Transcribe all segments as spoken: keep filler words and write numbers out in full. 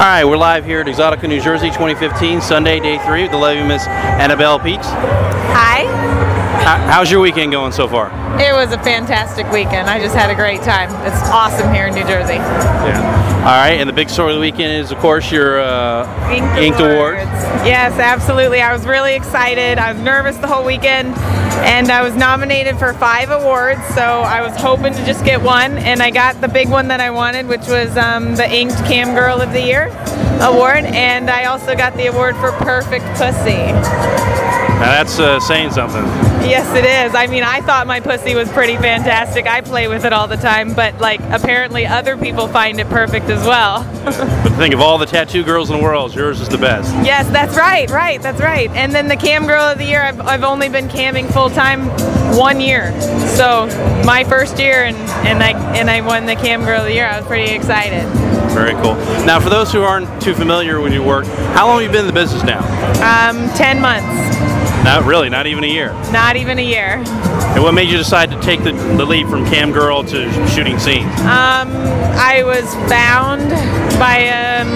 right, we're live here at Exotica, New Jersey, twenty fifteen, Sunday, day three, with the lovely Miss Annabelle Peaks. Hi. How, how's your weekend going so far? It was a fantastic weekend. I just had a great time. It's awesome here in New Jersey. Yeah. All right, and the big story of the weekend is, of course, your uh, Inked, Inked Awards. Awards. Yes, absolutely. I was really excited. I was nervous the whole weekend, and I was nominated for five awards, so I was hoping to just get one, and I got the big one that I wanted, which was um, the Inked Cam Girl of the Year award, and I also got the award for Perfect Pussy. Now that's uh, saying something. Yes, it is. I mean, I thought my pussy was pretty fantastic. I play with it all the time, but like apparently other people find it perfect as well. But think of all the tattoo girls in the world, yours is the best. Yes, that's right, right, that's right. And then the Cam Girl of the Year, I've, I've only been camming full time one year. So my first year, and, and, I, and I won the Cam Girl of the Year. I was pretty excited. Very cool. Now, for those who aren't too familiar with your work, how long have you been in the business now? Um, ten months. Not really, not even a year. Not even a year. And what made you decide to take the, the leap from cam girl to shooting scenes? Um, I was found by um,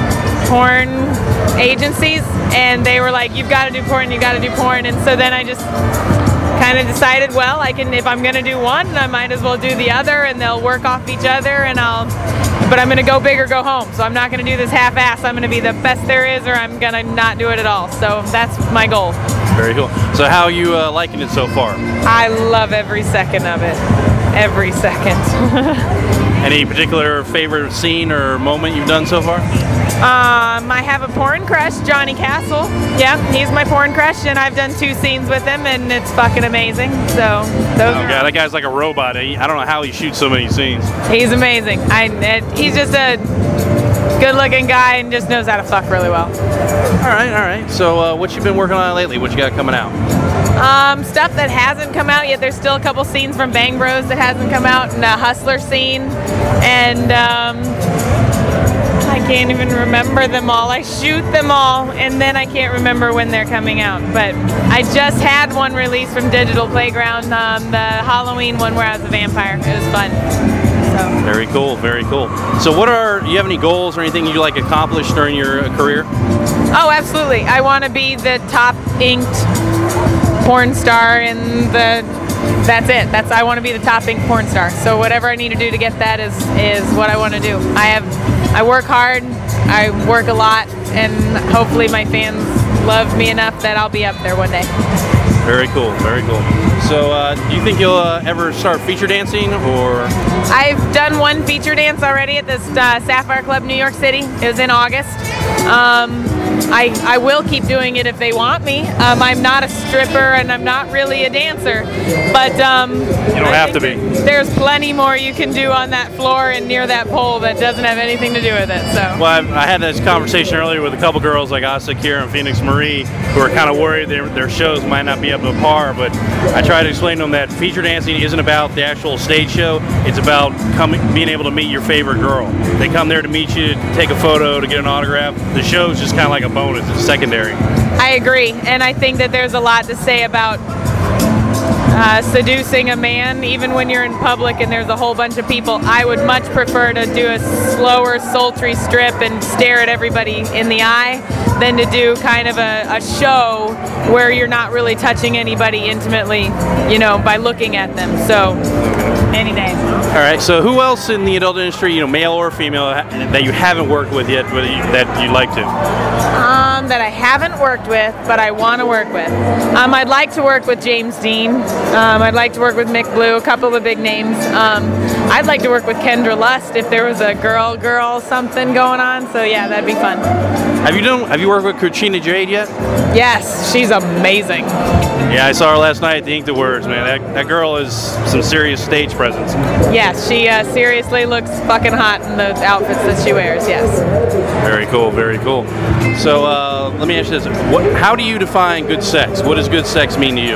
porn agencies, and they were like, "You've got to do porn, you've got to do porn." And so then I just kind of decided, well, I can. If I'm going to do one, I might as well do the other, and they'll work off each other, and I'll. But I'm going to go big or go home, so I'm not going to do this half-ass. I'm going to be the best there is, or I'm going to not do it at all. So that's my goal. Very cool. So how are you uh, liking it so far? I love every second of it. Every second. Any particular favorite scene or moment you've done so far? Um, I have a porn crush, Johnny Castle. Yeah, he's my porn crush, and I've done two scenes with him, and it's fucking amazing. So those Oh are god, that guy's like a robot. He, I don't know how he shoots so many scenes. He's amazing. I, and he's just a good-looking guy and just knows how to fuck really well. All right, all right. So uh, what you been working on lately? What you got coming out? Um, stuff that hasn't come out yet. There's still a couple scenes from Bang Bros that hasn't come out, and a Hustler scene, and um, I can't even remember them all. I shoot them all, and then I can't remember when they're coming out. But I just had one released from Digital Playground, um, the Halloween one where I was a vampire. It was fun. So. Very cool, very cool. So what are, do you have any goals or anything you like accomplished during your uh, career? Oh, absolutely. I want to be the top inked porn star in the, that's it. That's, I want to be the top inked porn star. So whatever I need to do to get that is, is what I want to do. I have, I work hard, I work a lot, and hopefully my fans love me enough that I'll be up there one day. Very cool, very cool. So uh, do you think you'll uh, ever start feature dancing, or? I've done one feature dance already at this uh, Sapphire Club, New York City. It was in August. Um, I, I will keep doing it if they want me. Um, I'm not a stripper and I'm not really a dancer, but um, you don't I have to be. There's plenty more you can do on that floor and near that pole that doesn't have anything to do with it. So. Well, I've, I had this conversation earlier with a couple girls like Asa, Kira, and Phoenix Marie, who are kind of worried their, their shows might not be up to par, but I try to explain to them that feature dancing isn't about the actual stage show, it's about coming, being able to meet your favorite girl. They come there to meet you, to take a photo, to get an autograph. The show's just kind of like a bonus, it's secondary. I agree, and I think that there's a lot to say about uh, seducing a man, even when you're in public and there's a whole bunch of people. I would much prefer to do a slower, sultry strip and stare at everybody in the eye than to do kind of a, a show where you're not really touching anybody intimately, you know, by looking at them. So, any day. All right, so who else in the adult industry, you know, male or female, that you haven't worked with yet, but you, that you'd like to? Um, that I haven't worked with, but I want to work with. Um, I'd like to work with James Dean. Um, I'd like to work with Mick Blue, a couple of the big names. Um, I'd like to work with Kendra Lust if there was a girl, girl something going on. So yeah, that'd be fun. Have you done? Have you worked with Christina Jade yet? Yes, she's amazing. Yeah, I saw her last night at the Inked Awards, man. That, that girl is some serious stage presence. Yes, she uh, seriously looks fucking hot in the outfits that she wears, yes. Very cool, very cool. So uh, let me ask you this. What, how do you define good sex? What does good sex mean to you?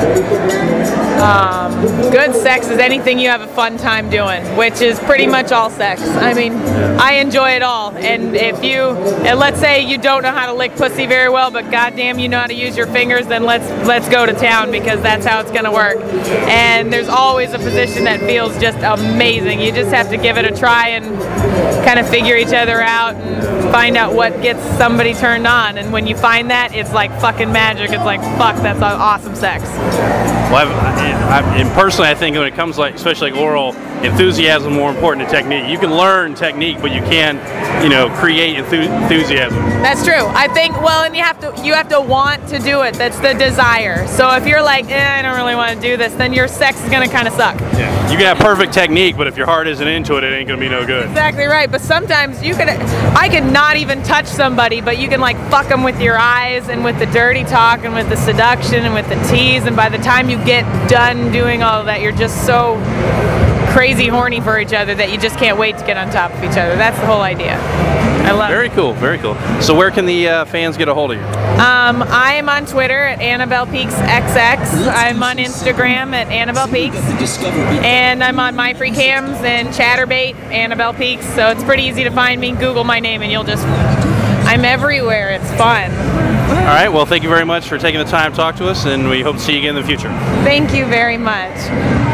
Um, good sex is anything you have a fun time doing, which is pretty much all sex. I mean, I enjoy it all. And if you, and let's say you don't know how to lick pussy very well, but goddamn you know how to use your fingers, then let's let's go to town, because that's how it's gonna work. And there's always a position that feels just amazing. You just have to give it a try and kind of figure each other out and find out what gets somebody turned on. And when you find that, it's like fucking magic. It's like, fuck, that's awesome sex. Well, I've, I, and personally, I think when it comes like, especially like oral, enthusiasm is more important than technique. You can learn technique, but you can't, you know, create enthu- enthusiasm. That's true. I think, well, and you have to you have to want to do it. That's the desire. So if you're like, eh, I don't really want to do this, then your sex is gonna kind of suck. Yeah. You can have perfect technique, but if your heart isn't into it, it ain't gonna be no good. Exactly right. But sometimes you could, I could not even touch somebody, but you can like fuck them with your eyes and with the dirty talk and with the seduction and with the tease. And by the time you get done doing all of that, you're just so crazy horny for each other that you just can't wait to get on top of each other. That's the whole idea. I love Very it. cool, very cool. So where can the uh, fans get a hold of you? Um, I am on Twitter at Annabelle Peaks X X. I'm on Instagram at Annabelle Peaks. And I'm on MyFreeCams and Chatterbait, Annabelle Peaks. So it's pretty easy to find me. Google my name and you'll just, I'm everywhere. It's fun. All right, well, thank you very much for taking the time to talk to us, and we hope to see you again in the future. Thank you very much.